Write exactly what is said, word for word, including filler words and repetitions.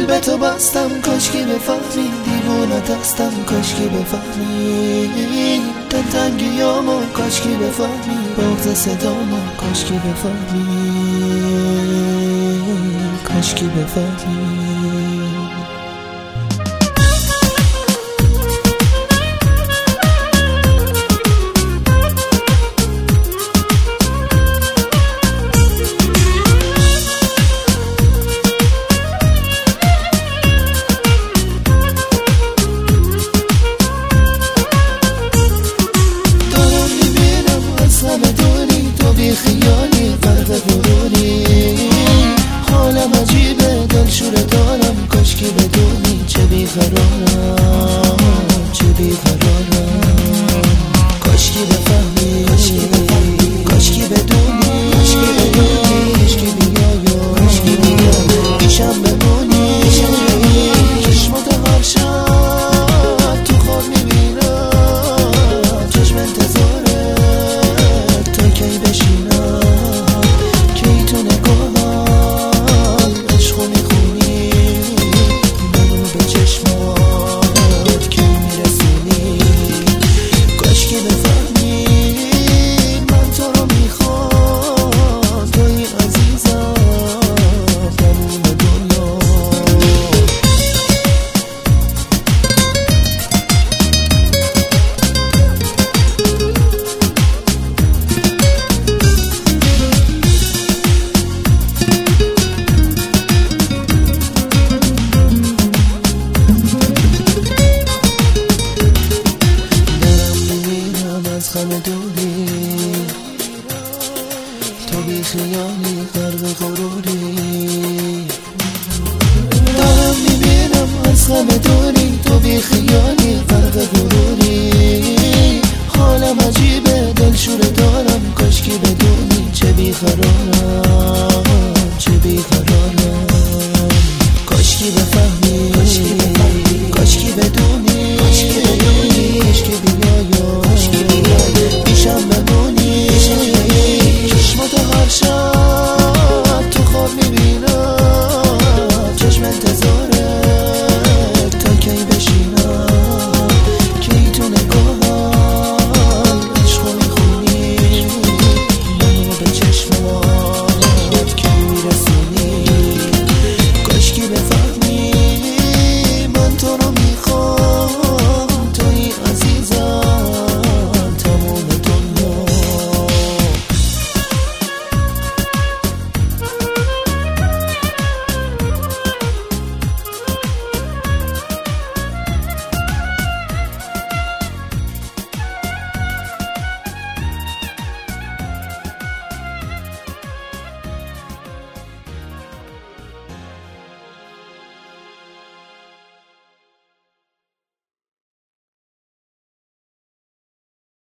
به تو بستم کاشکی بفهمی، دیوونت هستم کاشکی بفهمی، دلتنگیامو کاشکی بفهمی، بغض صدامو کاشکی بفهمی، کاشکی بفهمی. خیالی غرق غروری، حالم عجیبه دلشوره دارم، کاشکی بدونی چه بیقرارم، چه بیقرارم، کاشکی بفهمی، کاشکی بدونی، کاشکی بیایی، کاشکی بیایی پیشم بمونی، چشماتو هر شب تو خواب میبینم، چشم انتظاره تو کی بشینم، غم دوری تو بی خیالی غرق غروری، دارم میبینم از غم دوری تو بی خیالی غرق غروری، حالم عجیبه دلشوره دارم، کاشکی بدونی چه بیقرارم.